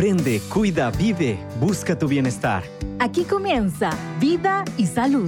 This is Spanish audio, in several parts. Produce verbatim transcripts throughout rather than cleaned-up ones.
Aprende, cuida, vive, busca tu bienestar. Aquí comienza Vida y Salud.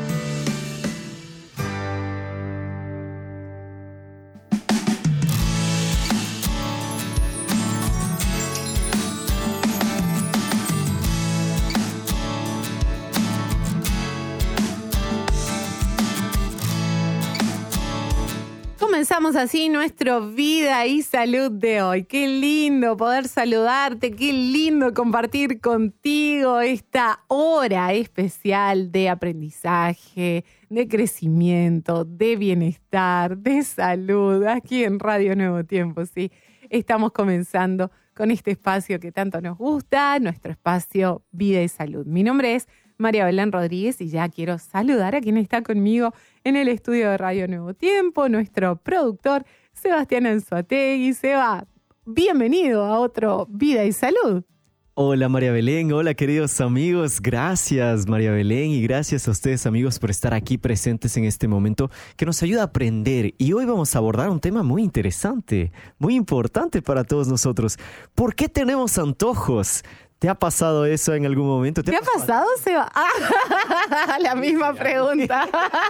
Comenzamos así nuestro Vida y Salud de hoy. Qué lindo poder saludarte, qué lindo compartir contigo esta hora especial de aprendizaje, de crecimiento, de bienestar, de salud, aquí en Radio Nuevo Tiempo, sí. Estamos comenzando con este espacio que tanto nos gusta, nuestro espacio Vida y Salud. Mi nombre es María Belén Rodríguez y ya quiero saludar a quien está conmigo en el estudio de Radio Nuevo Tiempo, nuestro productor Sebastián Anzuategui. Seba, bienvenido a otro Vida y Salud. Hola María Belén, hola queridos amigos, gracias María Belén y gracias a ustedes amigos por estar aquí presentes en este momento que nos ayuda a aprender. Y hoy vamos a abordar un tema muy interesante, muy importante para todos nosotros. ¿Por qué tenemos antojos? ¿Te ha pasado eso en algún momento? ¿Te, ¿Te ha pasado, Seba? Ah, la misma pregunta.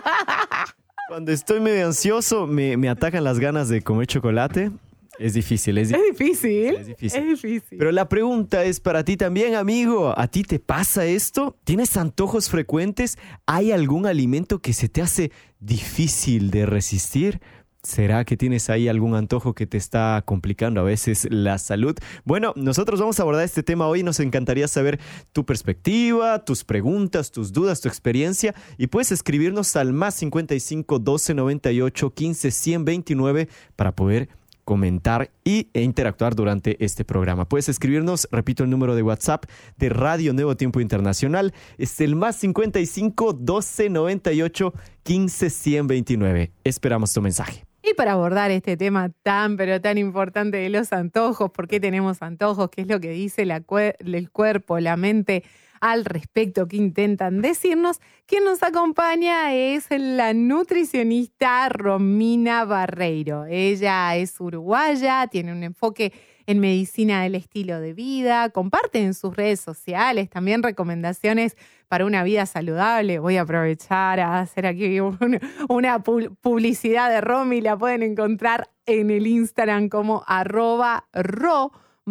Cuando estoy medio ansioso, me, me atacan las ganas de comer chocolate. Es difícil, es, es difícil. Es difícil. Es difícil. Pero la pregunta es para ti también, amigo. ¿A ti te pasa esto? ¿Tienes antojos frecuentes? ¿Hay algún alimento que se te hace difícil de resistir? ¿Será que tienes ahí algún antojo que te está complicando a veces la salud? Bueno, nosotros vamos a abordar este tema hoy. Nos encantaría saber tu perspectiva, tus preguntas, tus dudas, tu experiencia. Y puedes escribirnos al más cincuenta y cinco, doce, noventa y ocho, quince, ciento veintinueve para poder comentar y, e interactuar durante este programa. Puedes escribirnos, repito el número de WhatsApp de Radio Nuevo Tiempo Internacional, es el más cincuenta y cinco, doce, noventa y ocho, quince, ciento veintinueve. Esperamos tu mensaje. Y para abordar este tema tan, pero tan importante de los antojos, ¿por qué tenemos antojos? ¿Qué es lo que dice la cue- el cuerpo, la mente al respecto? ¿Qué intentan decirnos? Quien nos acompaña es la nutricionista Romina Barreiro. Ella es uruguaya, tiene un enfoque en medicina del estilo de vida, comparte en sus redes sociales también recomendaciones para una vida saludable. Voy a aprovechar a hacer aquí un, una publicidad de Romy, la pueden encontrar en el Instagram como arroba ro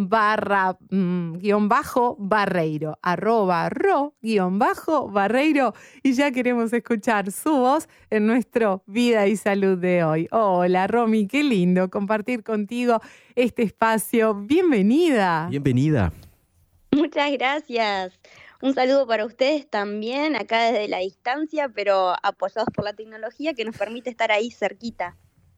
barra mm, guión bajo barreiro, arroba ro guión bajo barreiro, y ya queremos escuchar su voz en nuestro Vida y Salud de hoy. Hola Romy, qué lindo compartir contigo este espacio. Bienvenida. Bienvenida. Muchas gracias. Un saludo para ustedes también, acá desde la distancia, pero apoyados por la tecnología que nos permite estar ahí cerquita.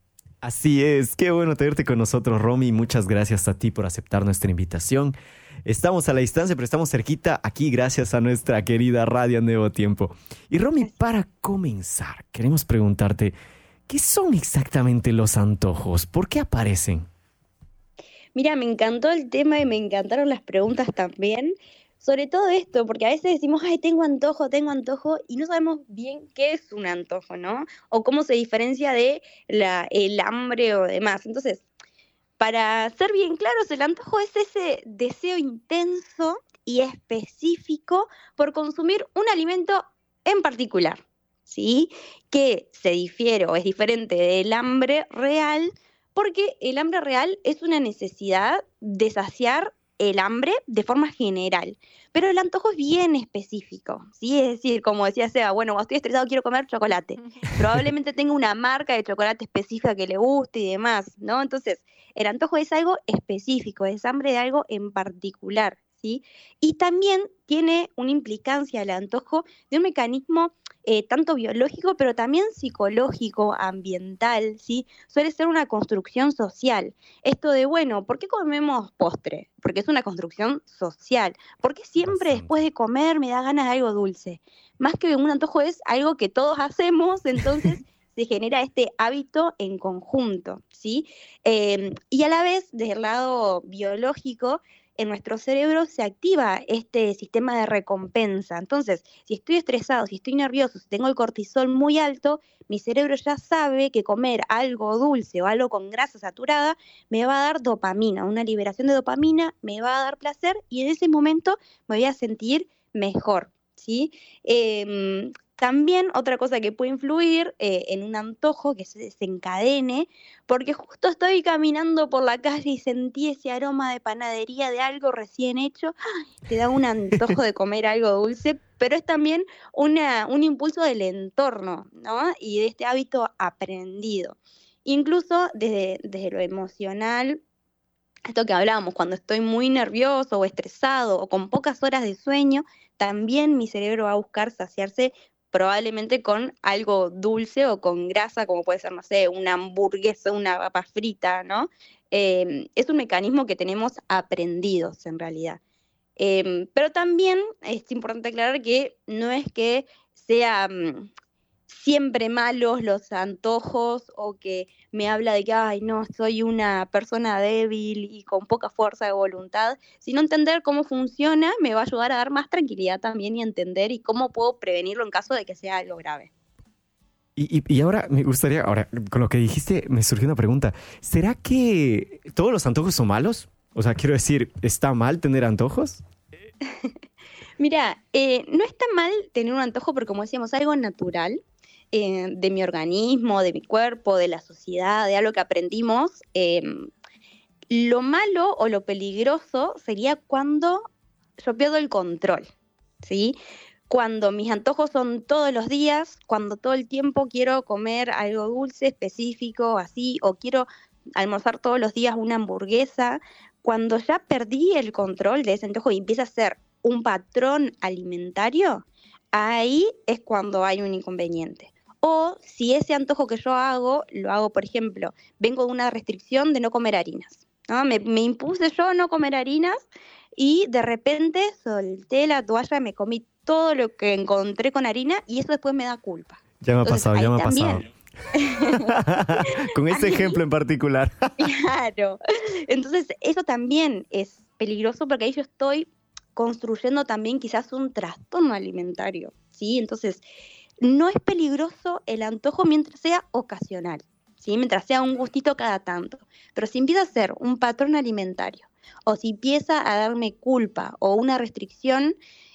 Así es, qué bueno tenerte con nosotros, Romy. Muchas gracias a ti por aceptar nuestra invitación. Estamos a la distancia, pero estamos cerquita aquí gracias a nuestra querida Radio Nuevo Tiempo. Y Romy, para comenzar, queremos preguntarte, ¿qué son exactamente los antojos? ¿Por qué aparecen? Mira, me encantó el tema y me encantaron las preguntas también. Sobre todo esto, porque a veces decimos, ay, tengo antojo, tengo antojo, y no sabemos bien qué es un antojo, ¿no? O cómo se diferencia de la, el hambre o demás. Entonces, para ser bien claros, el antojo es ese deseo intenso y específico por consumir un alimento en particular, ¿sí? Que se difiere o es diferente del hambre real, porque el hambre real es una necesidad de saciar el hambre de forma general, pero el antojo es bien específico, ¿sí? Es decir, como decía Seba, bueno, cuando estoy estresado quiero comer chocolate, probablemente tenga una marca de chocolate específica que le guste y demás, ¿no? Entonces, el antojo es algo específico, es hambre de algo en particular, ¿sí? Y también tiene una implicancia el antojo de un mecanismo eh, tanto biológico, pero también psicológico, ambiental, ¿sí? Suele ser una construcción social. Esto de, bueno, ¿por qué comemos postre? Porque es una construcción social. ¿Por qué siempre Bastante. Después de comer me da ganas de algo dulce? Más que un antojo es algo que todos hacemos, entonces se genera este hábito en conjunto, ¿sí? Eh, y a la vez, desde el lado biológico, en nuestro cerebro se activa este sistema de recompensa. Entonces, si estoy estresado, si estoy nervioso, si tengo el cortisol muy alto, mi cerebro ya sabe que comer algo dulce o algo con grasa saturada me va a dar dopamina, una liberación de dopamina, me va a dar placer y en ese momento me voy a sentir mejor, ¿sí? Eh, También otra cosa que puede influir eh, en un antojo que se desencadene, porque justo estoy caminando por la calle y sentí ese aroma de panadería de algo recién hecho, ¡ay! Te da un antojo de comer algo dulce, pero es también una, un impulso del entorno, ¿no? Y de este hábito aprendido. Incluso desde, desde lo emocional, esto que hablábamos, cuando estoy muy nervioso o estresado o con pocas horas de sueño, también mi cerebro va a buscar saciarse probablemente con algo dulce o con grasa, como puede ser, no sé, una hamburguesa, una papa frita, ¿no? Eh, es un mecanismo que tenemos aprendidos en realidad. Eh, pero también es importante aclarar que no es que sea um, siempre malos los antojos o que me habla de que, ay, no, soy una persona débil y con poca fuerza de voluntad, sino entender cómo funciona me va a ayudar a dar más tranquilidad también y entender y cómo puedo prevenirlo en caso de que sea algo grave. Y, y, y ahora me gustaría, ahora con lo que dijiste me surgió una pregunta. ¿Será que todos los antojos son malos? O sea, quiero decir, ¿está mal tener antojos? Mira, eh, no está mal tener un antojo porque, como decíamos, algo natural. Eh, de mi organismo, de mi cuerpo, de la sociedad, de algo que aprendimos. Eh, lo malo o lo peligroso sería cuando yo pierdo el control, ¿sí? Cuando mis antojos son todos los días, cuando todo el tiempo quiero comer algo dulce específico, así, o quiero almorzar todos los días una hamburguesa, cuando ya perdí el control de ese antojo y empieza a ser un patrón alimentario, ahí es cuando hay un inconveniente. O si ese antojo que yo hago, lo hago, por ejemplo, vengo de una restricción de no comer harinas, ¿no? Me, me impuse yo a no comer harinas y de repente solté la toalla, me comí todo lo que encontré con harina y eso después me da culpa. Ya me ha Entonces, pasado, ya me ha también, pasado. Con ese ejemplo en particular. Claro. Entonces, eso también es peligroso porque ahí yo estoy construyendo también quizás un trastorno alimentario, ¿sí? Entonces, no es peligroso el antojo mientras sea ocasional, ¿sí? Mientras sea un gustito cada tanto. Pero si empieza a ser un patrón alimentario o si empieza a darme culpa o una restricción,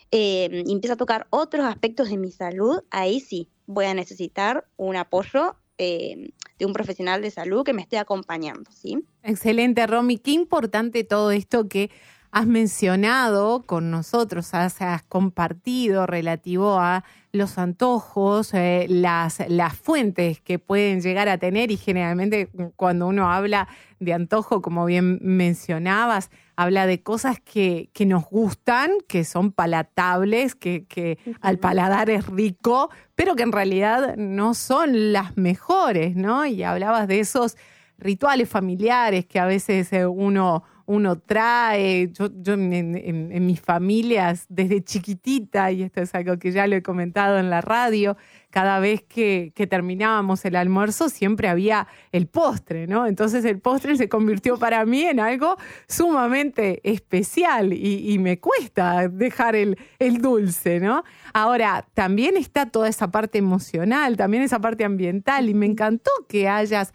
eh, y empieza a tocar otros aspectos de mi salud, ahí sí voy a necesitar un apoyo eh, de un profesional de salud que me esté acompañando, ¿sí? Excelente, Romy. Qué importante todo esto que has mencionado con nosotros, has, has compartido relativo a los antojos, eh, las, las fuentes que pueden llegar a tener y generalmente cuando uno habla de antojo, como bien mencionabas, habla de cosas que, que nos gustan, que son palatables, que, que uh-huh. al paladar es rico, pero que en realidad no son las mejores, ¿no? Y hablabas de esos rituales familiares que a veces uno... uno trae, yo, yo en, en, en mis familias desde chiquitita, y esto es algo que ya lo he comentado en la radio, cada vez que, que terminábamos el almuerzo siempre había el postre, ¿no? Entonces el postre se convirtió para mí en algo sumamente especial y, y me cuesta dejar el, el dulce, ¿no? Ahora, también está toda esa parte emocional, también esa parte ambiental y me encantó que hayas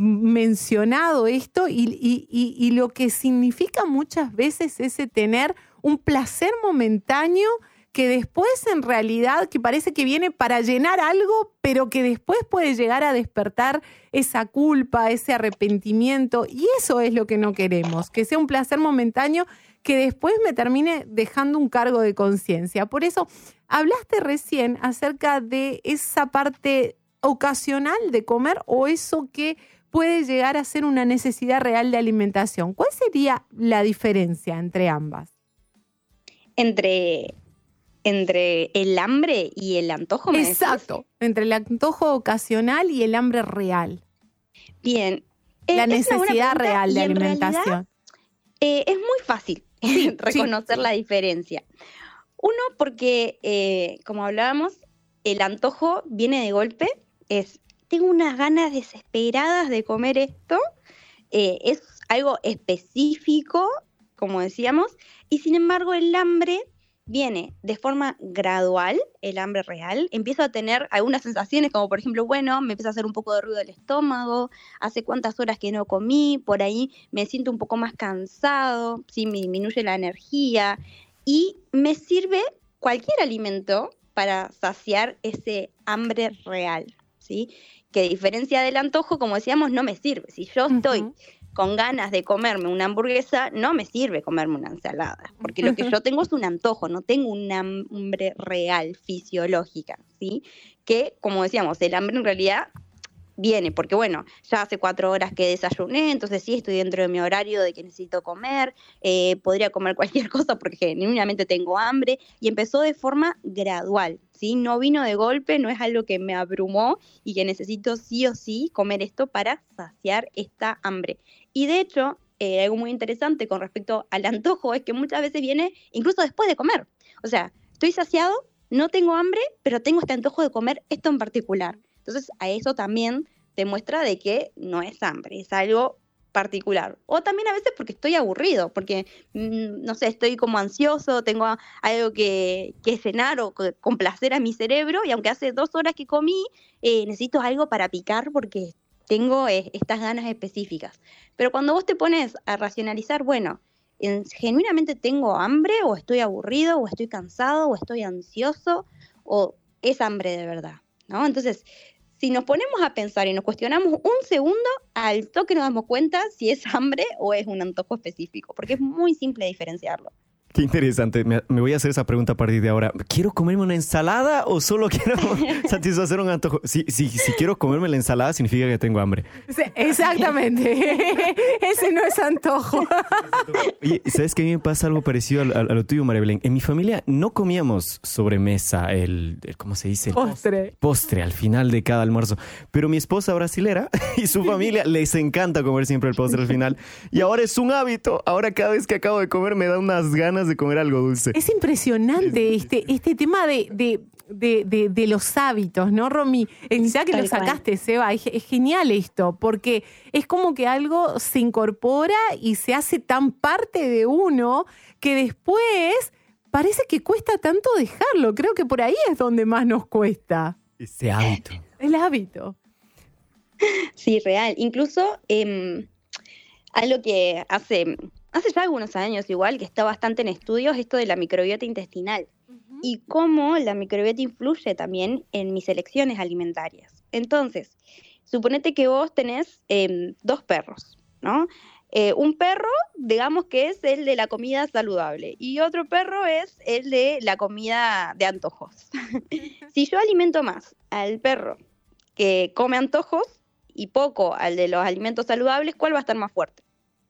mencionado esto y, y, y, y lo que significa muchas veces ese tener un placer momentáneo que después en realidad que parece que viene para llenar algo, pero que después puede llegar a despertar esa culpa, ese arrepentimiento y eso es lo que no queremos, que sea un placer momentáneo que después me termine dejando un cargo de conciencia. Por eso hablaste recién acerca de esa parte ocasional de comer o eso que puede llegar a ser una necesidad real de alimentación. ¿Cuál sería la diferencia entre ambas? Entre, entre el hambre y el antojo, ¿me Exacto, decís? Entre el antojo ocasional y el hambre real. Bien. La eh, necesidad real de alimentación. Realidad, eh, es muy fácil sí, reconocer sí. la diferencia. Uno, porque, eh, como hablábamos, el antojo viene de golpe, es tengo unas ganas desesperadas de comer esto, eh, es algo específico, como decíamos, y sin embargo el hambre viene de forma gradual, el hambre real. Empiezo a tener algunas sensaciones como por ejemplo, bueno, me empieza a hacer un poco de ruido el estómago, hace cuántas horas que no comí, por ahí me siento un poco más cansado, ¿sí? Me disminuye la energía y me sirve cualquier alimento para saciar ese hambre real, ¿sí? Que a diferencia del antojo, como decíamos, no me sirve. Si yo estoy uh-huh. con ganas de comerme una hamburguesa, no me sirve comerme una ensalada, porque lo que yo tengo es un antojo, no tengo un hambre real, fisiológica, ¿sí? Que, como decíamos, el hambre en realidad viene, porque bueno, ya hace cuatro horas que desayuné, entonces sí estoy dentro de mi horario de que necesito comer, eh, podría comer cualquier cosa porque genuinamente tengo hambre, y empezó de forma gradual, ¿sí? No vino de golpe, no es algo que me abrumó y que necesito sí o sí comer esto para saciar esta hambre. Y de hecho, eh, algo muy interesante con respecto al antojo es que muchas veces viene incluso después de comer. O sea, estoy saciado, no tengo hambre, pero tengo este antojo de comer esto en particular. Entonces, a eso también te muestra de que no es hambre, es algo particular. O también a veces porque estoy aburrido, porque, mmm, no sé, estoy como ansioso, tengo algo que, que cenar o que complacer a mi cerebro, y aunque hace dos horas que comí, eh, necesito algo para picar porque tengo eh, estas ganas específicas. Pero cuando vos te pones a racionalizar, bueno, ¿genuinamente tengo hambre o estoy aburrido o estoy cansado o estoy ansioso o es hambre de verdad? ¿No? Entonces, si nos ponemos a pensar y nos cuestionamos un segundo, al toque nos damos cuenta si es hambre o es un antojo específico, porque es muy simple diferenciarlo. Qué interesante. Me, me voy a hacer esa pregunta a partir de ahora. ¿Quiero comerme una ensalada o solo quiero satisfacer un antojo? Si, si, si quiero comerme la ensalada, significa que tengo hambre. Sí, exactamente. Ese no es antojo. Oye, ¿sabes que a mí me pasa algo parecido a, a, a lo tuyo, María Belén? En mi familia no comíamos sobremesa, el, el ¿cómo se dice? Postre. Postre al final de cada almuerzo. Pero mi esposa brasilera y su familia les encanta comer siempre el postre al final. Y ahora es un hábito. Ahora cada vez que acabo de comer me da unas ganas de comer algo dulce. Es impresionante este, este tema de, de, de, de, de los hábitos, ¿no, Romy? Ya que lo sacaste, Seba, es, es genial esto, porque es como que algo se incorpora y se hace tan parte de uno que después parece que cuesta tanto dejarlo. Creo que por ahí es donde más nos cuesta. Ese hábito. El hábito. Sí, real. Incluso eh, algo que hace... Hace ya algunos años igual, que está bastante en estudios, esto de la microbiota intestinal uh-huh. y cómo la microbiota influye también en mis elecciones alimentarias. Entonces, suponete que vos tenés eh, dos perros, ¿no? Eh, un perro, digamos que es el de la comida saludable y otro perro es el de la comida de antojos. Si yo alimento más al perro que come antojos y poco al de los alimentos saludables, ¿cuál va a estar más fuerte?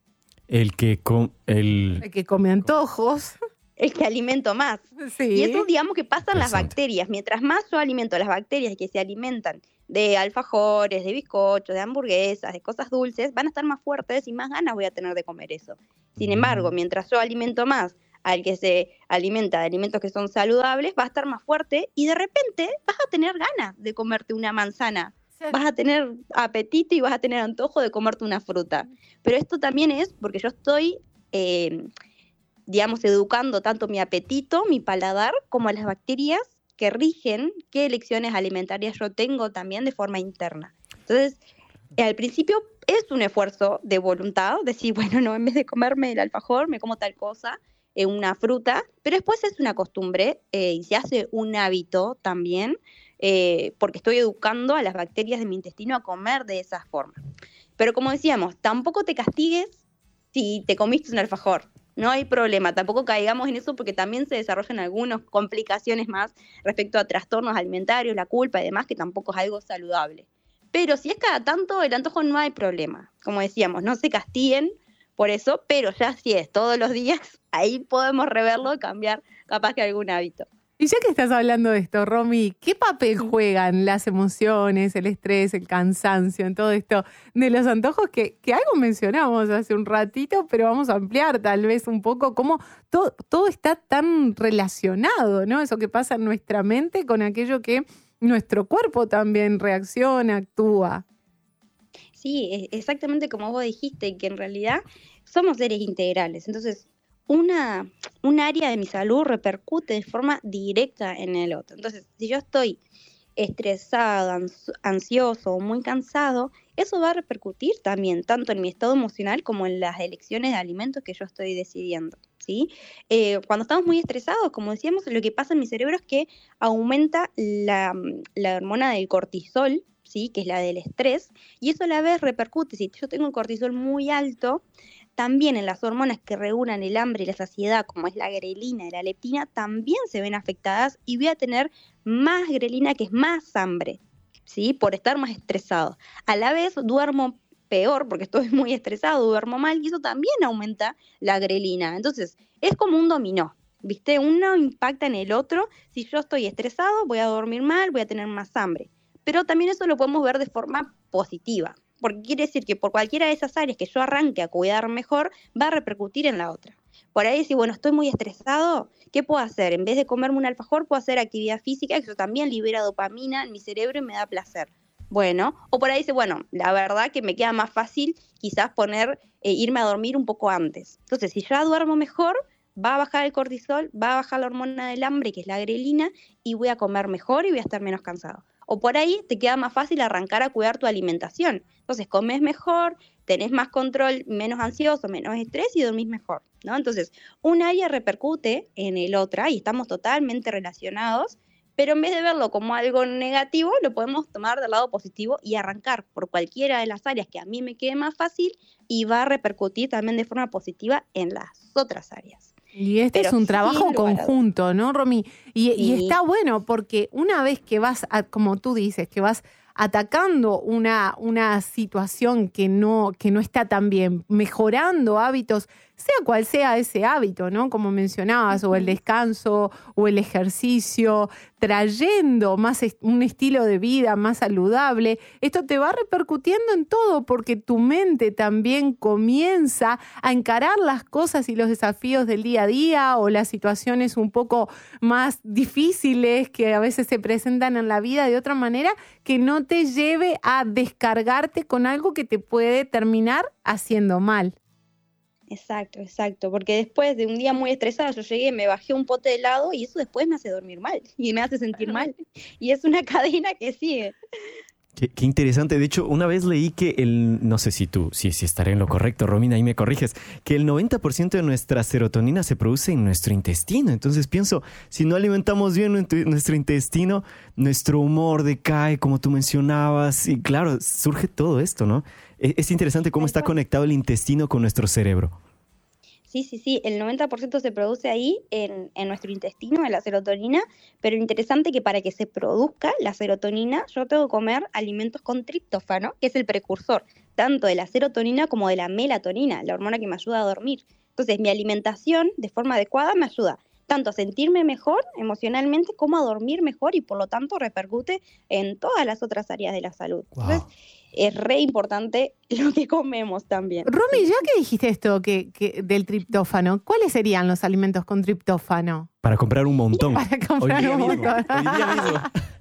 El que, com, el... el que come antojos. El que alimento más. Sí. Y eso, digamos, que pasan las bacterias. Mientras más yo alimento las bacterias que se alimentan de alfajores, de bizcochos, de hamburguesas, de cosas dulces, van a estar más fuertes y más ganas voy a tener de comer eso. Sin embargo, mientras yo alimento más al que se alimenta de alimentos que son saludables, va a estar más fuerte y de repente vas a tener ganas de comerte una manzana. Vas a tener apetito y vas a tener antojo de comerte una fruta. Pero esto también es porque yo estoy, eh, digamos, educando tanto mi apetito, mi paladar, como a las bacterias que rigen qué elecciones alimentarias yo tengo también de forma interna. Entonces, eh, al principio es un esfuerzo de voluntad, decir, bueno, no, en vez de comerme el alfajor, me como tal cosa, eh, una fruta, pero después es una costumbre eh, y se hace un hábito también, Eh, porque estoy educando a las bacterias de mi intestino a comer de esa forma. Pero como decíamos, tampoco te castigues si te comiste un alfajor. No hay problema, tampoco caigamos en eso porque también se desarrollan algunas complicaciones más respecto a trastornos alimentarios, la culpa y demás, que tampoco es algo saludable. Pero si es cada tanto, el antojo no hay problema. Como decíamos, no se castiguen por eso, pero ya si es todos los días, ahí podemos reverlo y cambiar capaz que algún hábito. Y ya que estás hablando de esto, Romy, ¿qué papel juegan las emociones, el estrés, el cansancio en todo esto de los antojos? Que, que algo mencionamos hace un ratito, pero vamos a ampliar tal vez un poco cómo todo, todo está tan relacionado, ¿no? Eso que pasa en nuestra mente con aquello que nuestro cuerpo también reacciona, actúa. Sí, exactamente como vos dijiste, que en realidad somos seres integrales. Entonces, una, un área de mi salud repercute de forma directa en el otro. Entonces, si yo estoy estresado, ans- ansioso o muy cansado, eso va a repercutir también tanto en mi estado emocional como en las elecciones de alimentos que yo estoy decidiendo, ¿sí? Eh, cuando estamos muy estresados, como decíamos, lo que pasa en mi cerebro es que aumenta la, la hormona del cortisol, ¿sí? Que es la del estrés, y eso a la vez repercute, si yo tengo el cortisol muy alto, también en las hormonas que regulan el hambre y la saciedad, como es la grelina y la leptina, también se ven afectadas y voy a tener más grelina, que es más hambre, ¿sí? Por estar más estresado. A la vez duermo peor porque estoy muy estresado, duermo mal y eso también aumenta la grelina. Entonces, es como un dominó, ¿viste? Uno impacta en el otro. Si yo estoy estresado, voy a dormir mal, voy a tener más hambre. Pero también eso lo podemos ver de forma positiva, porque quiere decir que por cualquiera de esas áreas que yo arranque a cuidar mejor, va a repercutir en la otra. Por ahí si, bueno, estoy muy estresado, ¿qué puedo hacer? En vez de comerme un alfajor, puedo hacer actividad física, que eso también libera dopamina en mi cerebro y me da placer. Bueno, o por ahí dice, bueno, la verdad que me queda más fácil quizás poner, eh, irme a dormir un poco antes. Entonces, si ya duermo mejor, va a bajar el cortisol, va a bajar la hormona del hambre, que es la grelina, y voy a comer mejor y voy a estar menos cansado. O por ahí te queda más fácil arrancar a cuidar tu alimentación. Entonces comes mejor, tenés más control, menos ansioso, menos estrés y dormís mejor, ¿no? Entonces, un área repercute en el otra y estamos totalmente relacionados, pero en vez de verlo como algo negativo, lo podemos tomar del lado positivo y arrancar por cualquiera de las áreas que a mí me quede más fácil y va a repercutir también de forma positiva en las otras áreas. Y este Pero es un trabajo sin lugar a conjunto, ¿no, Romy? Y, y Sí. está bueno porque una vez que vas, a, como tú dices, que vas atacando una, una situación que no, que no está tan bien, mejorando hábitos, sea cual sea ese hábito, ¿no? Como mencionabas, o el descanso, o el ejercicio, trayendo más est- un estilo de vida más saludable, esto te va repercutiendo en todo porque tu mente también comienza a encarar las cosas y los desafíos del día a día o las situaciones un poco más difíciles que a veces se presentan en la vida de otra manera que no te lleve a descargarte con algo que te puede terminar haciendo mal. Exacto, exacto, porque después de un día muy estresado yo llegué, me bajé un pote de helado y eso después me hace dormir mal y me hace sentir mal. Y es una cadena que sigue. Qué, qué interesante. De hecho, una vez leí que el, no sé si tú, si, si estaré en lo correcto, Romina, ahí me corriges, que el noventa por ciento de nuestra serotonina se produce en nuestro intestino. Entonces pienso, si no alimentamos bien nuestro, nuestro intestino, nuestro humor decae, como tú mencionabas, y claro, surge todo esto, ¿no? Es, es interesante cómo está conectado el intestino con nuestro cerebro. Sí, sí, sí, el noventa por ciento se produce ahí en, en nuestro intestino, en la serotonina, pero interesante que para que se produzca la serotonina yo tengo que comer alimentos con triptófano, que es el precursor tanto de la serotonina como de la melatonina, la hormona que me ayuda a dormir. Entonces mi alimentación de forma adecuada me ayuda tanto a sentirme mejor emocionalmente como a dormir mejor y por lo tanto repercute en todas las otras áreas de la salud. Wow. Entonces es re importante lo que comemos también. Romy, ya que dijiste esto que, que del triptófano, ¿cuáles serían los alimentos con triptófano? Para comprar un montón. Para comprar Hoy día un mismo, montón. hoy día mismo.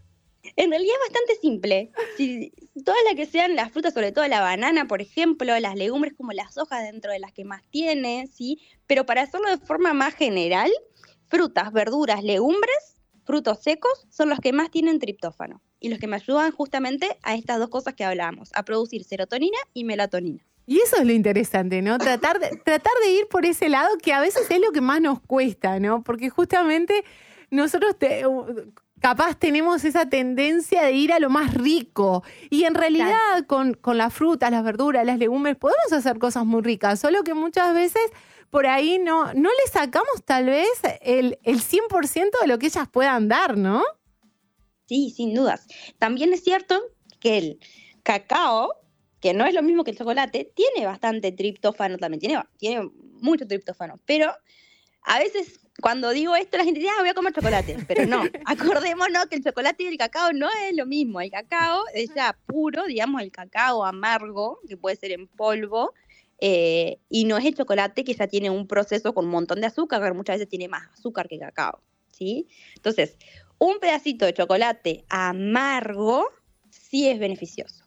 En realidad es bastante simple. Si, todas las que sean las frutas, sobre todo la banana, por ejemplo, las legumbres como las hojas dentro de las que más tiene, ¿sí? Pero para hacerlo de forma más general, frutas, verduras, legumbres, frutos secos son los que más tienen triptófano y los que me ayudan justamente a estas dos cosas que hablábamos, a producir serotonina y melatonina. Y eso es lo interesante, ¿no? Tratar de, tratar de ir por ese lado que a veces es lo que más nos cuesta, ¿no? Porque justamente nosotros te, capaz tenemos esa tendencia de ir a lo más rico y en realidad claro. con, con las frutas, las verduras, las legumbres podemos hacer cosas muy ricas, solo que muchas veces por ahí no, no le sacamos tal vez el, el cien por ciento de lo que ellas puedan dar, ¿no? Sí, sin dudas. También es cierto que el cacao, que no es lo mismo que el chocolate, tiene bastante triptófano también, tiene, tiene mucho triptófano, pero a veces cuando digo esto la gente dice, ah, voy a comer chocolate, pero no, acordémonos que el chocolate y el cacao no es lo mismo, el cacao es ya puro, digamos el cacao amargo, que puede ser en polvo, eh, y no es el chocolate que ya tiene un proceso con un montón de azúcar, que muchas veces tiene más azúcar que cacao, ¿sí? Entonces, un pedacito de chocolate amargo sí es beneficioso.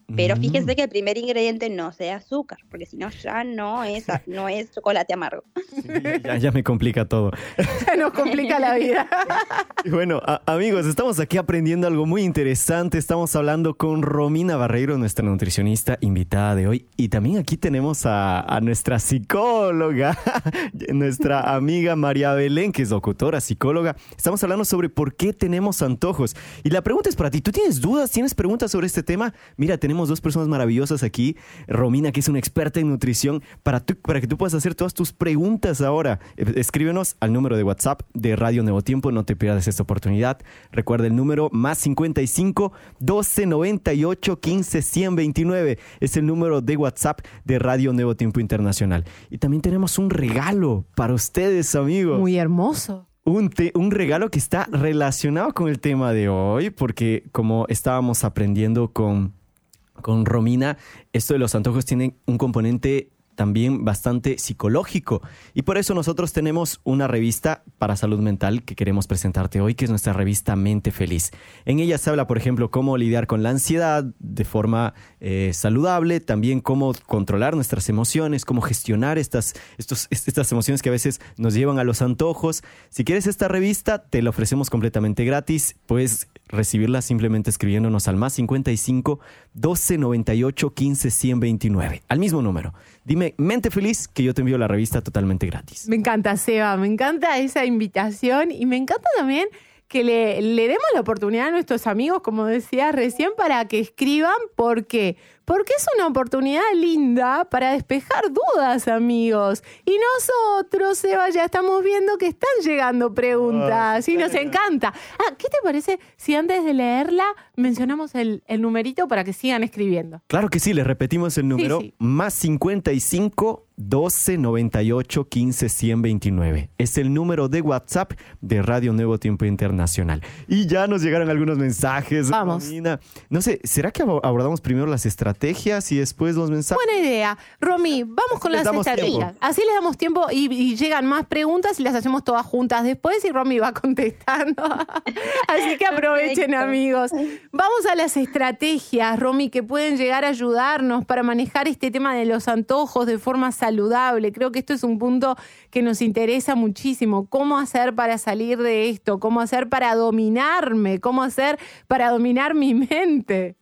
Pero Mm. fíjense que el primer ingrediente no sea azúcar, porque si no ya no es, a- no es chocolate amargo. Ya, ya me complica todo. Nos complica la vida. Y bueno, a- amigos, estamos aquí aprendiendo algo muy interesante. Estamos hablando con Romina Barreiro, nuestra nutricionista invitada de hoy. Y también aquí tenemos a, a nuestra psicóloga, nuestra amiga María Belén, que es locutora, psicóloga. Estamos hablando sobre por qué tenemos antojos. Y la pregunta es para ti. ¿Tú tienes dudas? ¿Tienes preguntas sobre este tema? Mira, tenemos dos personas maravillosas aquí. Romina, que es una experta en nutrición, para, tú, para que tú puedas hacer todas tus preguntas ahora. Eh, Escríbenos al número de WhatsApp de Radio Nuevo Tiempo. No te pierdas esta oportunidad. Recuerda el número más cincuenta y cinco, doce, noventa y ocho, quince, ciento veintinueve. Es el número de WhatsApp de Radio Nuevo Tiempo Internacional. Y también tenemos un regalo para ustedes, amigos. Muy hermoso. Un, te- un regalo que está relacionado con el tema de hoy, porque como estábamos aprendiendo con, con Romina, esto de los antojos tiene un componente también bastante psicológico. Y por eso nosotros tenemos una revista para salud mental que queremos presentarte hoy, que es nuestra revista Mente Feliz. En ella se habla, por ejemplo, cómo lidiar con la ansiedad de forma eh, saludable, también cómo controlar nuestras emociones, cómo gestionar estas, estos, estas emociones que a veces nos llevan a los antojos. Si quieres esta revista, te la ofrecemos completamente gratis. Puedes recibirla simplemente escribiéndonos al más cincuenta y cinco, doce, noventa y ocho, quince, ciento veintinueve. Al mismo número. Dime, Mente Feliz, que yo te envío la revista totalmente gratis. Me encanta, Seba, me encanta esa invitación y me encanta también que le, le demos la oportunidad a nuestros amigos, como decías recién, para que escriban. ¿Por qué? Porque es una oportunidad linda para despejar dudas, amigos. Y nosotros, Seba, ya estamos viendo que están llegando preguntas Oh, y nos encanta. Ah, ¿qué te parece si antes de leerla mencionamos el, el numerito para que sigan escribiendo? Claro que sí, les repetimos el número, sí. más cincuenta y cinco, doce, noventa y ocho, quince, ciento veintinueve. Es el número de WhatsApp de Radio Nuevo Tiempo Internacional. Y ya nos llegaron algunos mensajes. Vamos. Romina. No sé, ¿será que ab- abordamos primero las estrategias y después los mensajes? Buena idea. Romy, vamos con les las damos estrategias. tiempo. Así les damos tiempo y, y llegan más preguntas y las hacemos todas juntas después y Romy va contestando. Así que aprovechen, Perfecto. amigos. Vamos a las estrategias, Romy, que pueden llegar a ayudarnos para manejar este tema de los antojos de forma saludable. Creo que esto es un punto que nos interesa muchísimo. ¿Cómo hacer para salir de esto? ¿Cómo hacer para dominarme? ¿Cómo hacer para dominar mi mente?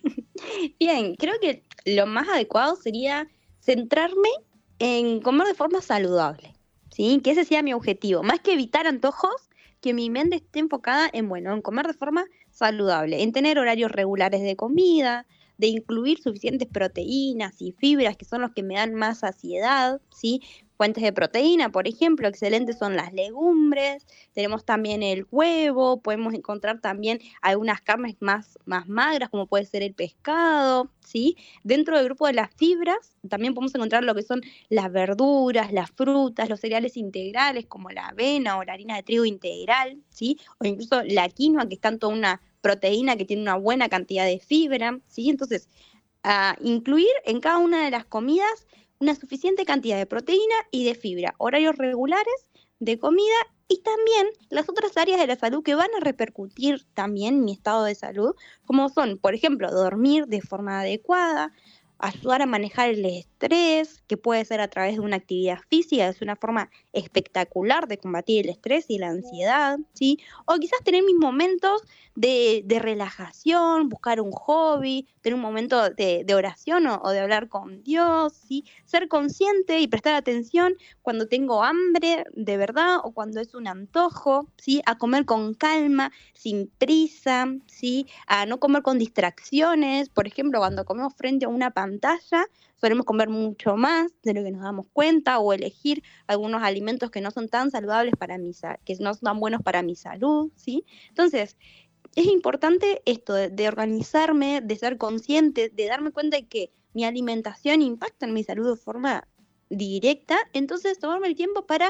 Bien, creo que lo más adecuado sería centrarme en comer de forma saludable, ¿sí? Que ese sea mi objetivo. Más que evitar antojos, que mi mente esté enfocada en, bueno, en comer de forma saludable, en tener horarios regulares de comida, de incluir suficientes proteínas y fibras, que son los que me dan más saciedad, ¿sí? Fuentes de proteína, por ejemplo, excelentes son las legumbres, tenemos también el huevo, podemos encontrar también algunas carnes más, más magras, como puede ser el pescado, ¿sí? Dentro del grupo de las fibras, también podemos encontrar lo que son las verduras, las frutas, los cereales integrales, como la avena o la harina de trigo integral, ¿sí? O incluso la quinoa, que es tanto una proteína que tiene una buena cantidad de fibra, ¿sí? Entonces, a incluir en cada una de las comidas una suficiente cantidad de proteína y de fibra, horarios regulares de comida y también las otras áreas de la salud que van a repercutir también en mi estado de salud, como son, por ejemplo, dormir de forma adecuada, ayudar a manejar el estrés, que puede ser a través de una actividad física, es una forma espectacular de combatir el estrés y la ansiedad, ¿sí? O quizás tener mis momentos de, de relajación, buscar un hobby, tener un momento de, de oración o, o de hablar con Dios, ¿sí? Ser consciente y prestar atención cuando tengo hambre de verdad o cuando es un antojo, ¿sí? A comer con calma, sin prisa, ¿sí? A no comer con distracciones, por ejemplo, cuando comemos frente a una pantalla, solemos comer mucho más de lo que nos damos cuenta o elegir algunos alimentos que no son tan saludables para mi sa- que no son tan buenos para mi salud, ¿sí? Entonces, es importante esto de, de organizarme, de ser consciente, de darme cuenta de que mi alimentación impacta en mi salud de forma directa, entonces tomarme el tiempo para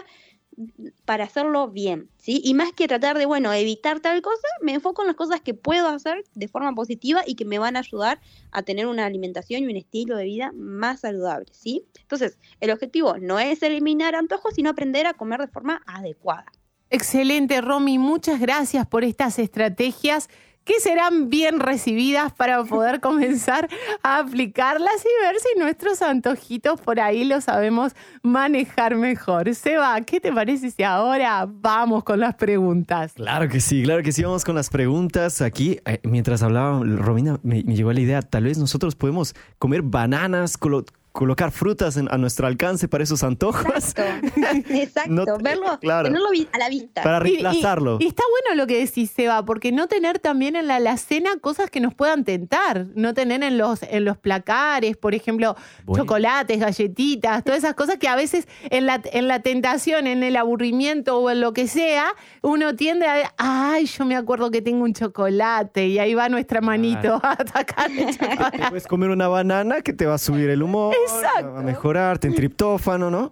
para hacerlo bien, ¿sí? Y más que tratar de, bueno, evitar tal cosa, me enfoco en las cosas que puedo hacer de forma positiva y que me van a ayudar a tener una alimentación y un estilo de vida más saludable, ¿sí? Entonces, el objetivo no es eliminar antojos, sino aprender a comer de forma adecuada. Excelente, Romy. Muchas gracias por estas estrategias que serán bien recibidas para poder comenzar a aplicarlas y ver si nuestros antojitos por ahí los sabemos manejar mejor. Seba, ¿qué te parece si ahora vamos con las preguntas? Claro que sí, claro que sí. Vamos con las preguntas. Aquí, eh, mientras hablaba Romina, me, me llegó la idea, tal vez nosotros podemos comer bananas, colo- colocar frutas en- a nuestro alcance para esos antojos. Exacto, exacto. No te- Verlo, claro. tenerlo vi- a la vista. Para Y- y- reemplazarlo. Y, está bueno lo que decís, Seba, porque no tener también en la alacena cosas que nos puedan tentar. No tener en los, en los placares, por ejemplo, Bueno. chocolates, galletitas, todas esas cosas que a veces en la, en la tentación, en el aburrimiento o en lo que sea, uno tiende a, ay, yo me acuerdo que tengo un chocolate y ahí va nuestra manito a atacar el chocolate. Te puedes comer una banana que te va a subir el humor, Exacto. va a mejorarte en triptófano, ¿no?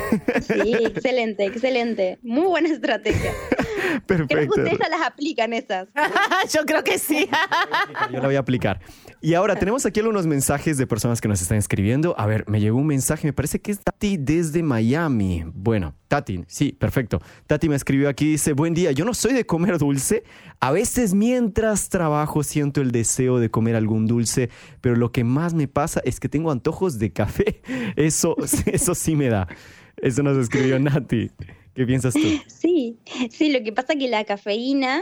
Sí, excelente, excelente. Muy buena estrategia. Creo que Perfecto. ustedes ya las aplican esas. Yo creo que sí. Yo la voy a aplicar. Y ahora tenemos aquí algunos mensajes de personas que nos están escribiendo. A ver, me llegó un mensaje, me parece que es Tati desde Miami. Bueno, Tati, sí, perfecto. Tati me escribió aquí, dice, buen día, yo no soy de comer dulce. A veces mientras trabajo siento el deseo de comer algún dulce, pero lo que más me pasa es que tengo antojos de café. Eso, eso sí me da. Eso nos escribió Nati. ¿Qué piensas tú? Sí, sí, lo que pasa es que la cafeína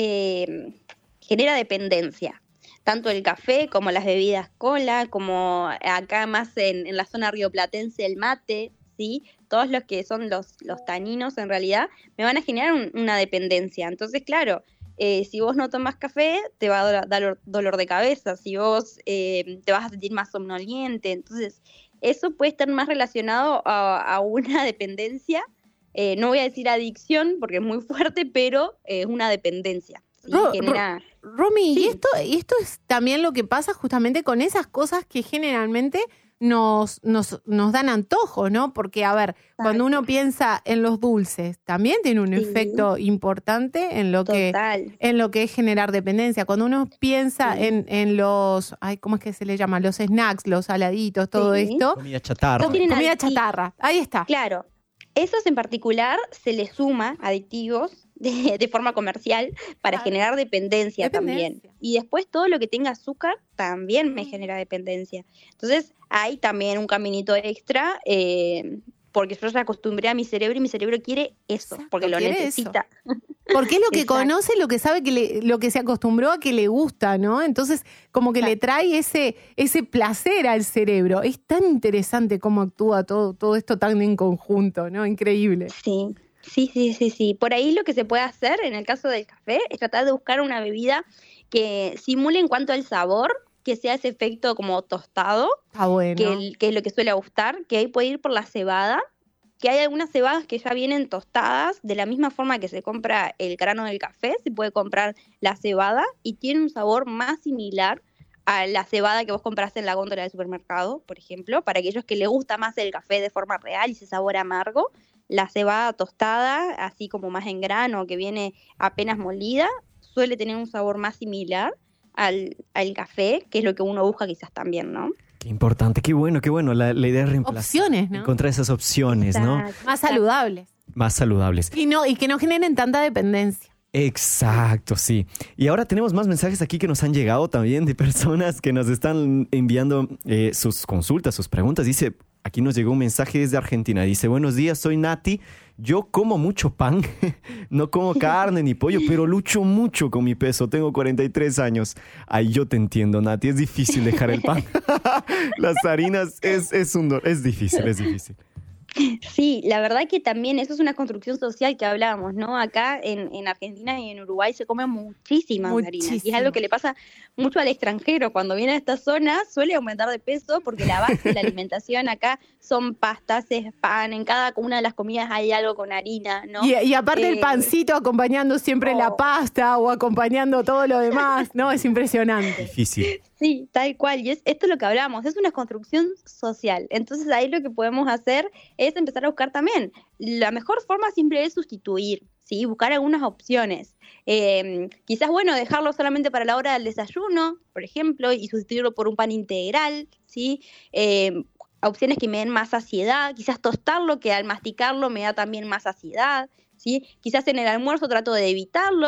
eh, genera dependencia. Tanto el café como las bebidas cola, como acá más en, en la zona rioplatense el mate, ¿sí? Todos los que son los, los taninos en realidad me van a generar un- una dependencia. Entonces, claro, eh, si vos no tomas café, te va a dar dolor, dolor de cabeza. Si vos eh, te vas a sentir más somnoliente. Entonces, eso puede estar más relacionado a, a una dependencia. Eh, no voy a decir adicción porque es muy fuerte, pero es una dependencia. ¿Sí? Ro- Genera... Romy, Sí. y esto, y esto es también lo que pasa justamente con esas cosas que generalmente nos, nos, nos dan antojo, ¿no? Porque, a ver, cuando uno piensa en los dulces, también tiene un Sí. efecto importante en lo que Total. en lo que es generar dependencia. Cuando uno piensa Sí. en, en los, ay, ¿cómo es que se le llama? Los snacks, los saladitos, todo Sí. esto. Comida chatarra. No tienen Comida adicti- chatarra. Ahí está. Claro, esos en particular se les suma adictivos de, de forma comercial para Claro. generar dependencia, Dependencia. también. Y después todo lo que tenga azúcar también me genera dependencia. Entonces hay también un caminito extra, eh, porque yo ya acostumbré a mi cerebro y mi cerebro quiere eso, Exacto, porque lo quiere eso. necesita. Porque es lo que Exacto. conoce, lo que sabe, que le, lo que se acostumbró a que le gusta, ¿no? Entonces, como que Claro. le trae ese, ese placer al cerebro. Es tan interesante cómo actúa todo, todo esto tan en conjunto, ¿no? Increíble. Sí, sí, sí, sí, sí. Por ahí lo que se puede hacer en el caso del café es tratar de buscar una bebida que simule en cuanto al sabor, que sea ese efecto como tostado, Está bueno. que, el- que es lo que suele gustar, que ahí puede ir por la cebada, que hay algunas cebadas que ya vienen tostadas, de la misma forma que se compra el grano del café, se puede comprar la cebada y tiene un sabor más similar a la cebada que vos compras en la góndola del supermercado, por ejemplo, para aquellos que les gusta más el café de forma real y ese sabor amargo, la cebada tostada, así como más en grano, que viene apenas molida, suele tener un sabor más similar al, al café, que es lo que uno busca quizás también, ¿no? Qué importante, qué bueno, qué bueno. La, la idea es reemplazar. Opciones, ¿no? Encontrar esas opciones, ¿no? Exacto. Más saludables. Más saludables. Y, no, y que no generen tanta dependencia. Exacto, sí. Y ahora tenemos más mensajes aquí que nos han llegado también de personas que nos están enviando eh, sus consultas, sus preguntas. Dice, aquí nos llegó un mensaje desde Argentina. Dice, buenos días, soy Nati. Yo como mucho pan, no como carne ni pollo, pero lucho mucho con mi peso. Tengo cuarenta y tres años. Ay, yo te entiendo, Nati. Es difícil dejar el pan. Las harinas es, es, un, do- es difícil, es difícil. Sí, la verdad que también eso es una construcción social que hablábamos, ¿no? Acá en, en Argentina y en Uruguay se come muchísimas harinas y es Muchísimo. algo que le pasa mucho al extranjero. Cuando viene a esta zona suele aumentar de peso porque la base de la alimentación acá son pastas, es pan, en cada una de las comidas hay algo con harina, ¿no? Y, y aparte el Eh, pancito acompañando siempre la oh. pasta o acompañando todo lo demás, ¿no? Es impresionante. Difícil. Sí, tal cual. Y es, esto es lo que hablamos, es una construcción social. Entonces ahí lo que podemos hacer es empezar a buscar también. La mejor forma siempre es sustituir, ¿sí? Buscar algunas opciones. Eh, quizás, bueno, dejarlo solamente para la hora del desayuno, por ejemplo, y sustituirlo por un pan integral, ¿sí? Eh, opciones que me den más saciedad, quizás tostarlo, que al masticarlo me da también más saciedad, ¿sí? Quizás en el almuerzo trato de evitarlo,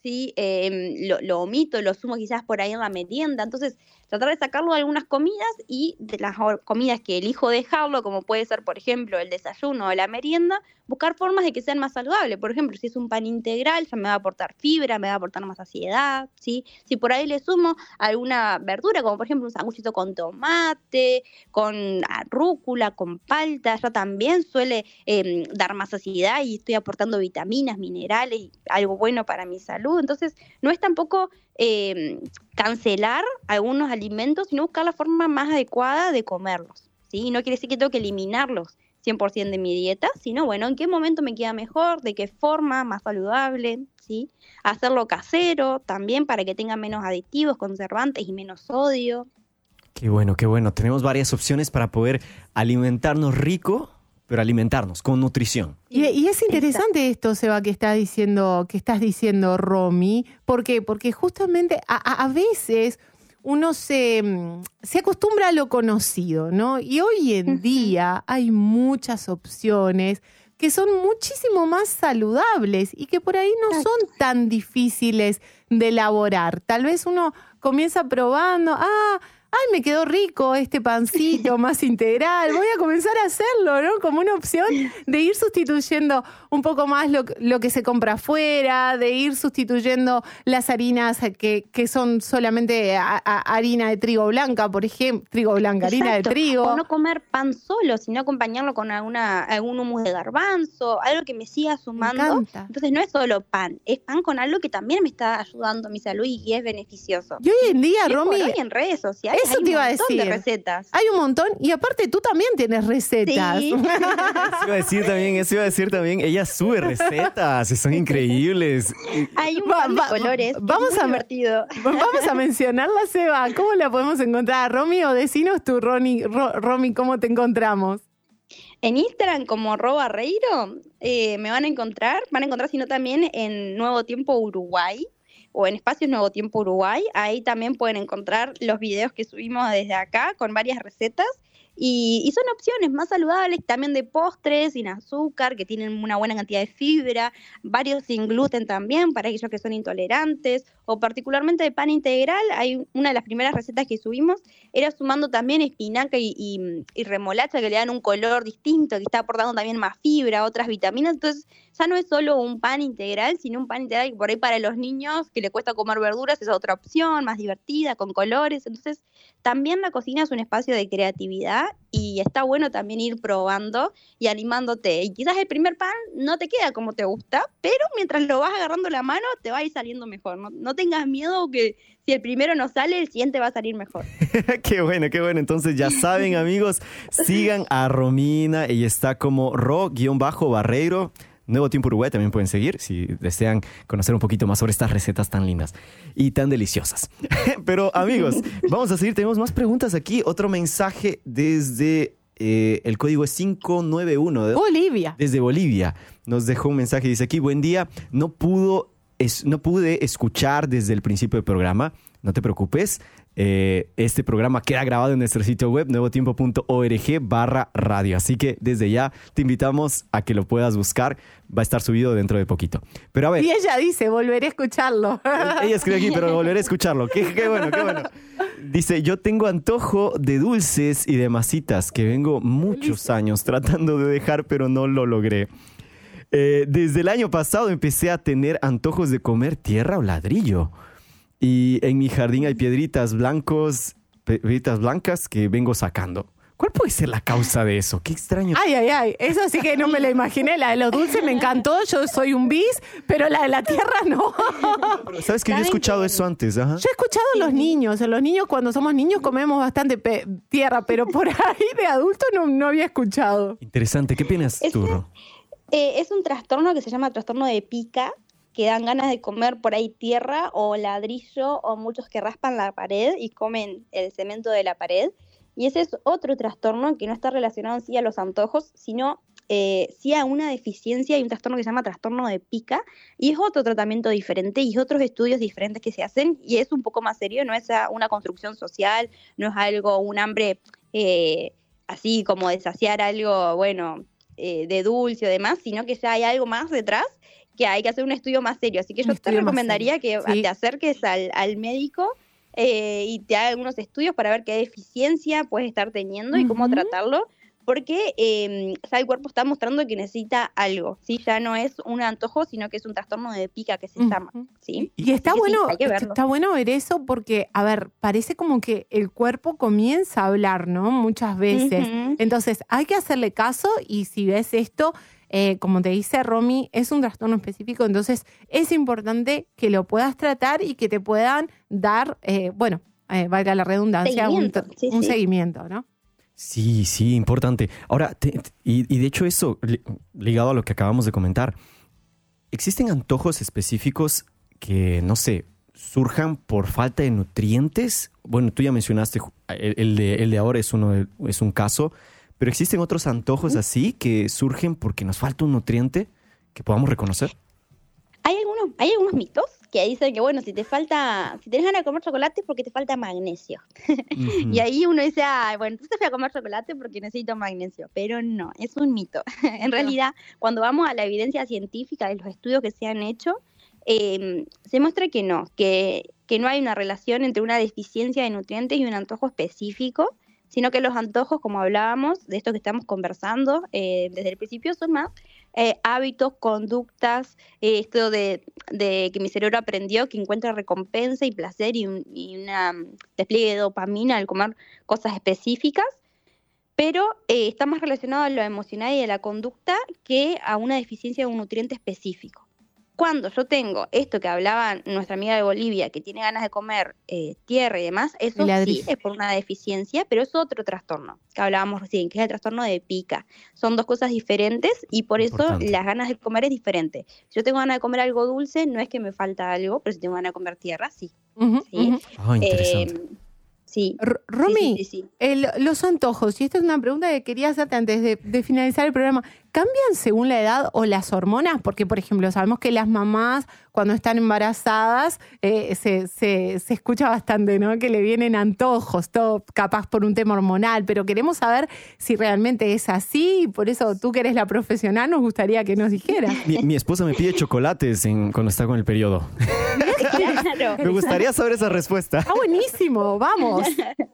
¿sí? Eh, lo, lo omito, lo sumo quizás por ahí en la merienda. Entonces, tratar de sacarlo de algunas comidas y de las comidas que elijo dejarlo, como puede ser, por ejemplo, el desayuno o la merienda, buscar formas de que sean más saludables. Por ejemplo, si es un pan integral, ya me va a aportar fibra, me va a aportar más saciedad, ¿sí? Si por ahí le sumo alguna verdura, como por ejemplo un sanguchito con tomate, con rúcula, con palta, ya también suele eh, dar más saciedad y estoy aportando vitaminas, minerales, y algo bueno para mi salud. Entonces, no es tampoco eh, cancelar algunos alimentos, sino buscar la forma más adecuada de comerlos, ¿sí? No quiere decir que tengo que eliminarlos cien por ciento de mi dieta, sino, bueno, en qué momento me queda mejor, de qué forma, más saludable, ¿sí? Hacerlo casero también para que tenga menos aditivos, conservantes y menos sodio. Qué bueno, qué bueno. Tenemos varias opciones para poder alimentarnos rico, pero alimentarnos con nutrición. Y, y es interesante esto, Seba, que está diciendo, que estás diciendo, Romy. ¿Por qué? Porque justamente a, a, a veces uno se, se acostumbra a lo conocido, ¿no? Y hoy en día hay muchas opciones que son muchísimo más saludables y que por ahí no son tan difíciles de elaborar. Tal vez uno comienza probando, ah, ay, me quedó rico este pancito más integral, voy a comenzar a hacerlo, ¿no? Como una opción de ir sustituyendo un poco más lo, lo que se compra afuera, de ir sustituyendo las harinas que, que son solamente a, a, harina de trigo blanca, por ejemplo, trigo blanca, Exacto. harina de trigo. O no comer pan solo, sino acompañarlo con alguna, algún hummus de garbanzo, algo que me siga sumando. Me encanta. Entonces no es solo pan, es pan con algo que también me está ayudando a mi salud y que es beneficioso. Y hoy en día, Y Romy, hoy en redes sociales eso hay te iba un a montón decir. de recetas. Hay un montón y aparte tú también tienes recetas. Sí. Eso iba a decir también, eso iba a decir también. Ella sube recetas, son increíbles. Hay un Va- montón de va- colores. vamos es muy a- divertido. Vamos a mencionarla, Seba. ¿Cómo la podemos encontrar, Romy? O decinos tú, Ronnie, Ro- Romy, ¿cómo te encontramos? En Instagram como Ro Barreiro eh, me van a encontrar, van a encontrar sino también en Nuevo Tiempo Uruguay o en Espacios Nuevo Tiempo Uruguay. Ahí también pueden encontrar los videos que subimos desde acá con varias recetas. Y, y son opciones más saludables, también de postres, sin azúcar, que tienen una buena cantidad de fibra, varios sin gluten también, para aquellos que son intolerantes, o particularmente de pan integral. Hay una de las primeras recetas que subimos, era sumando también espinaca y, y, y remolacha, que le dan un color distinto, que está aportando también más fibra, otras vitaminas. Entonces ya no es solo un pan integral, sino un pan integral que por ahí para los niños que le cuesta comer verduras es otra opción, más divertida, con colores. Entonces también la cocina es un espacio de creatividad y está bueno también ir probando y animándote. Y quizás el primer pan no te queda como te gusta, pero mientras lo vas agarrando la mano te va a ir saliendo mejor. No, no tengas miedo que si el primero no sale, el siguiente va a salir mejor. Qué bueno, qué bueno. Entonces ya saben, amigos, sigan a Romina. Ella está como Ro-Barreiro. Nuevo Tiempo Uruguay también pueden seguir si desean conocer un poquito más sobre estas recetas tan lindas y tan deliciosas. Pero amigos, vamos a seguir. Tenemos más preguntas aquí. Otro mensaje desde eh, el código es cinco nueve uno. ¿De? Bolivia. Desde Bolivia. Nos dejó un mensaje. Dice aquí, buen día. No pudo, es, no pude escuchar desde el principio del programa. No te preocupes. Eh, este programa queda grabado en nuestro sitio web nuevotiempo punto org barra radio. Así que desde ya te invitamos a que lo puedas buscar. Va a estar subido dentro de poquito. Pero a ver. Y ella dice, volveré a escucharlo. Ella escribe aquí, pero volveré a escucharlo. Qué, qué bueno, qué bueno. Dice, yo tengo antojo de dulces y de masitas que vengo muchos años tratando de dejar, pero no lo logré. Eh, desde el año pasado empecé a tener antojos de comer tierra o ladrillo. Y en mi jardín hay piedritas blancos, piedritas blancas que vengo sacando. ¿Cuál puede ser la causa de eso? Qué extraño. Ay, ay, ay. Eso sí que no me lo imaginé. La de los dulces me encantó. Yo soy un bis, pero la de la tierra no. ¿Sabes que yo he escuchado eso antes? Ajá. Yo he escuchado a los niños. Los niños, cuando somos niños, comemos bastante pe- tierra, pero por ahí de adulto no, no había escuchado. Interesante. ¿Qué opinas tú, Ro? Eh, es un trastorno que se llama trastorno de pica, que dan ganas de comer por ahí tierra o ladrillo, o muchos que raspan la pared y comen el cemento de la pared. Y ese es otro trastorno que no está relacionado en sí a los antojos, sino eh, sí a una deficiencia y un trastorno que se llama trastorno de pica, y es otro tratamiento diferente y otros estudios diferentes que se hacen, y es un poco más serio, no es una construcción social, no es algo, un hambre eh, así como de saciar algo, bueno, eh, de dulce o demás, sino que ya hay algo más detrás, que hay que hacer un estudio más serio. Así que Un yo te estudio más recomendaría serio, que sí. te acerques al, al médico eh, y te haga algunos estudios para ver qué deficiencia puedes estar teniendo y cómo Ujú. tratarlo, porque eh, ya el cuerpo está mostrando que necesita algo, ¿sí? Ya no es un antojo, sino que es un trastorno de pica que se llama, Ujú. ¿sí? Y está Así que sí, bueno, hay que est- verlo. está bueno ver eso porque, a ver, parece como que el cuerpo comienza a hablar, ¿no? Muchas veces. Ujú. Entonces, hay que hacerle caso y si ves esto, eh, como te dice Romy, es un trastorno específico, entonces es importante que lo puedas tratar y que te puedan dar, eh, bueno, eh, valga la redundancia, un, Seguimiento, tr- sí, un sí. seguimiento, ¿no? Sí, sí, importante. Ahora, te- te- y, y de hecho eso, li- ligado a lo que acabamos de comentar, ¿existen antojos específicos que, no sé, surjan por falta de nutrientes? Bueno, tú ya mencionaste, ju- el, el de, el de ahora es, uno, de- es un caso, pero ¿existen otros antojos así que surgen porque nos falta un nutriente que podamos reconocer? Hay algunos, hay algunos mitos que dicen que, bueno, si te falta, si tenés ganas de comer chocolate es porque te falta magnesio. Ujú. Y ahí uno dice, ah, bueno, entonces voy a comer chocolate porque necesito magnesio. Pero no, es un mito. En Mito. realidad, cuando vamos a la evidencia científica de los estudios que se han hecho, eh, se muestra que no, que, que no hay una relación entre una deficiencia de nutrientes y un antojo específico, sino que los antojos, como hablábamos, de esto que estamos conversando eh, desde el principio, son más eh, hábitos, conductas, eh, esto de, de que mi cerebro aprendió que encuentra recompensa y placer y un y una, mm, despliegue de dopamina al comer cosas específicas, pero eh, está más relacionado a lo emocional y a la conducta que a una deficiencia de un nutriente específico. Cuando yo tengo esto que hablaba nuestra amiga de Bolivia, que tiene ganas de comer eh, tierra y demás, eso El sí ladrillo. es por una deficiencia, pero es otro trastorno que hablábamos recién, que es el trastorno de pica. Son dos cosas diferentes y por eso Importante. las ganas de comer es diferente. Si yo tengo ganas de comer algo dulce, no es que me falta algo, pero si tengo ganas de comer tierra, sí. Ujú, ¿sí? ujú. Ah, interesante. Eh, sí. R- Sí, Romy, sí, sí, sí. el- los antojos, y esta es una pregunta que quería hacerte antes de, de finalizar el programa, ¿cambian según la edad o las hormonas? Porque, por ejemplo, sabemos que las mamás cuando están embarazadas eh, se, se, se escucha bastante, ¿no? Que le vienen antojos, todo capaz por un tema hormonal, pero queremos saber si realmente es así y por eso tú que eres la profesional nos gustaría que nos dijeras. Mi, mi esposa me pide chocolates en- cuando está con el periodo. Claro. Me gustaría saber esa respuesta. Está buenísimo, vamos.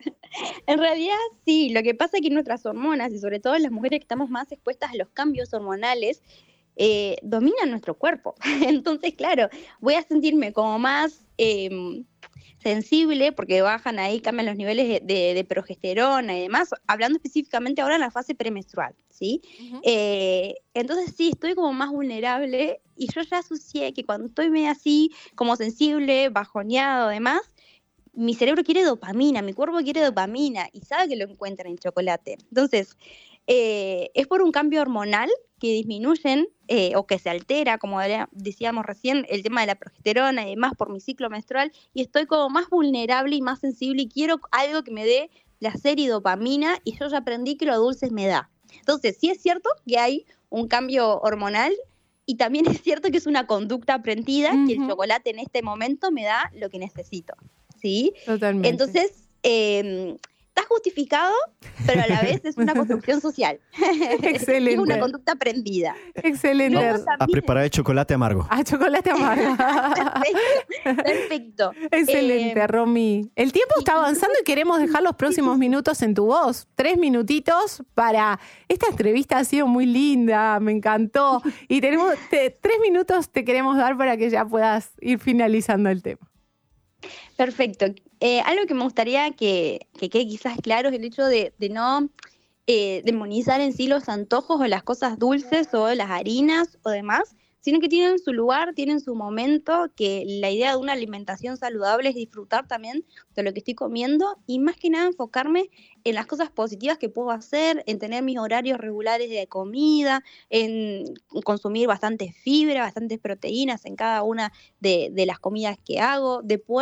En realidad sí, lo que pasa es que nuestras hormonas, y sobre todo las mujeres que estamos más expuestas a los cambios hormonales, eh, dominan nuestro cuerpo. Entonces, claro, voy a sentirme como más eh, sensible porque bajan ahí, cambian los niveles de, de- de progesterona y demás, hablando específicamente ahora en la fase premenstrual, ¿sí? Ujú. Eh, entonces sí, estoy como más vulnerable y yo ya asocié que cuando estoy medio así, como sensible, bajoneado, además, mi cerebro quiere dopamina, mi cuerpo quiere dopamina y sabe que lo encuentra en el chocolate. Entonces, eh, es por un cambio hormonal que disminuyen eh, o que se altera, como era- decíamos recién, el tema de la progesterona y demás por mi ciclo menstrual y estoy como más vulnerable y más sensible y quiero algo que me dé placer y dopamina y yo ya aprendí que lo dulce me da. Entonces, sí es cierto que hay un cambio hormonal y también es cierto que es una conducta aprendida, que el Ujú. chocolate en este momento me da lo que necesito, ¿sí? Totalmente. Entonces, eh, está justificado, pero a la vez es una construcción social. Excelente. Es una conducta aprendida. Excelente. Luego A también- preparar el chocolate amargo. Ah, chocolate amargo. Perfecto, perfecto. Excelente, Eh, Romy. El tiempo y- está y avanzando y queremos dejar los próximos minutos en tu voz. Tres minutitos para... Esta entrevista ha sido muy linda, me encantó. Y tenemos te- tres minutos te queremos dar para que ya puedas ir finalizando el tema. Perfecto. Eh, algo que me gustaría que, que quede quizás claro es el hecho de, de no eh, demonizar en sí los antojos o las cosas dulces o las harinas o demás, sino que tienen su lugar, tienen su momento, que la idea de una alimentación saludable es disfrutar también de lo que estoy comiendo y más que nada enfocarme en las cosas positivas que puedo hacer, en tener mis horarios regulares de comida, en consumir bastante fibra, bastantes proteínas en cada una de, de las comidas que hago, de poder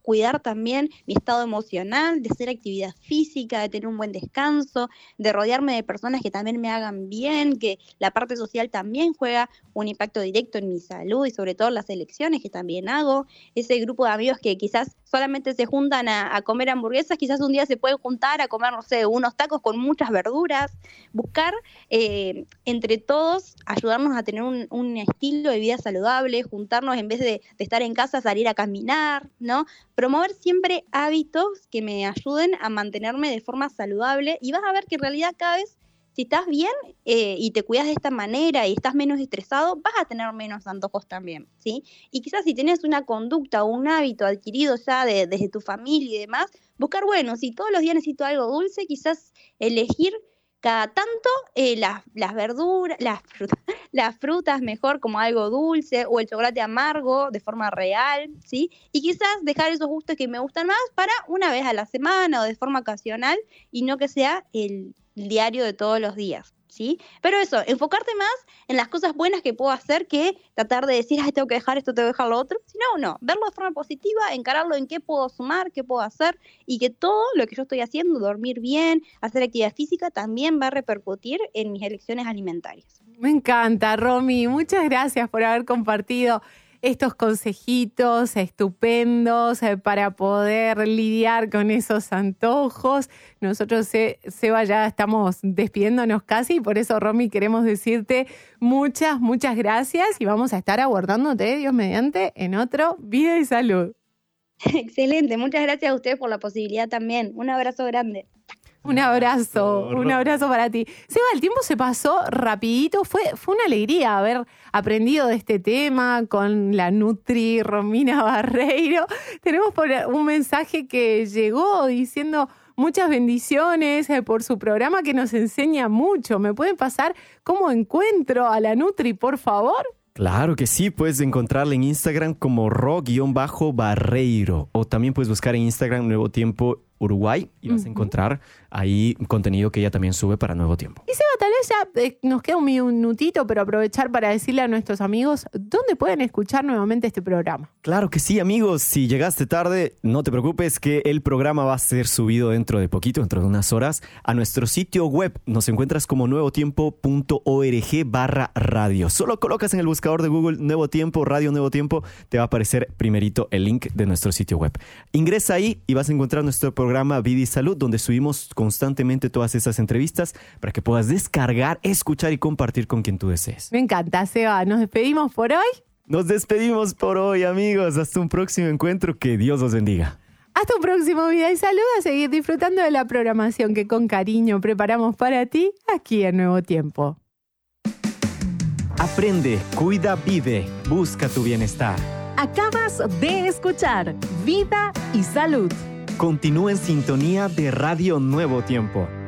cuidar también mi estado emocional, de hacer actividad física, de tener un buen descanso, de rodearme de personas que también me hagan bien, que la parte social también juega un impacto directo en mi salud y sobre todo en las elecciones que también hago. Ese grupo de amigos que quizás solamente se juntan a, a comer hamburguesas, quizás un día se pueden juntar a comer, no sé, unos tacos con muchas verduras, buscar eh, entre todos ayudarnos a tener un, un estilo de vida saludable, juntarnos en vez de, de estar en casa, salir a caminar, ¿no? Promover siempre hábitos que me ayuden a mantenerme de forma saludable y vas a ver que en realidad cada vez, si estás bien eh, y te cuidas de esta manera y estás menos estresado, vas a tener menos antojos también, ¿sí? Y quizás si tienes una conducta o un hábito adquirido ya de, desde tu familia y demás, buscar, bueno, si todos los días necesito algo dulce, quizás elegir cada tanto eh, las, las verduras, las frutas, las frutas mejor como algo dulce o el chocolate amargo de forma real, ¿sí? Y quizás dejar esos gustos que me gustan más para una vez a la semana o de forma ocasional y no que sea el diario de todos los días, ¿sí? Pero eso, enfocarte más en las cosas buenas que puedo hacer que tratar de decir, ay, tengo que dejar esto, tengo que dejar lo otro, sino no, verlo de forma positiva, encararlo en qué puedo sumar, qué puedo hacer y que todo lo que yo estoy haciendo, dormir bien, hacer actividad física, también va a repercutir en mis elecciones alimentarias. Me encanta, Romy, muchas gracias por haber compartido estos consejitos estupendos eh, para poder lidiar con esos antojos. Nosotros, Se- Seba, ya estamos despidiéndonos casi y por eso, Romy, queremos decirte muchas, muchas gracias y vamos a estar aguardándote, Dios mediante, en otro Vida y Salud. Excelente, muchas gracias a ustedes por la posibilidad también. Un abrazo grande. Un abrazo, un abrazo para ti. Seba, el tiempo se pasó rapidito. Fue, fue una alegría haber aprendido de este tema con la Nutri Romina Barreiro. Tenemos por un mensaje que llegó diciendo muchas bendiciones por su programa que nos enseña mucho. ¿Me pueden pasar cómo encuentro a la Nutri, por favor? Claro que sí, puedes encontrarla en Instagram como ro-barreiro o también puedes buscar en Instagram Nuevo Tiempo Uruguay y vas uh-huh. a encontrar ahí contenido que ella también sube para Nuevo Tiempo. Y Seba, tal vez ya eh, nos queda un minutito, pero aprovechar para decirle a nuestros amigos dónde pueden escuchar nuevamente este programa. Claro que sí, amigos. Si llegaste tarde, no te preocupes que el programa va a ser subido dentro de poquito, dentro de unas horas, a nuestro sitio web. Nos encuentras como nuevotiempo.org barra radio. Solo colocas en el buscador de Google Nuevo Tiempo, Radio Nuevo Tiempo, te va a aparecer primerito el link de nuestro sitio web. Ingresa ahí y vas a encontrar nuestro programa programa Vida y Salud, donde subimos constantemente todas esas entrevistas para que puedas descargar, escuchar y compartir con quien tú desees. Me encanta, Seba. ¿Nos despedimos por hoy? Nos despedimos por hoy, amigos. Hasta un próximo encuentro. Que Dios los bendiga. Hasta un próximo Vida y Salud. A seguir disfrutando de la programación que con cariño preparamos para ti aquí en Nuevo Tiempo. Aprende, cuida, vive. Busca tu bienestar. Acabas de escuchar Vida y Salud. Continúa en sintonía de Radio Nuevo Tiempo.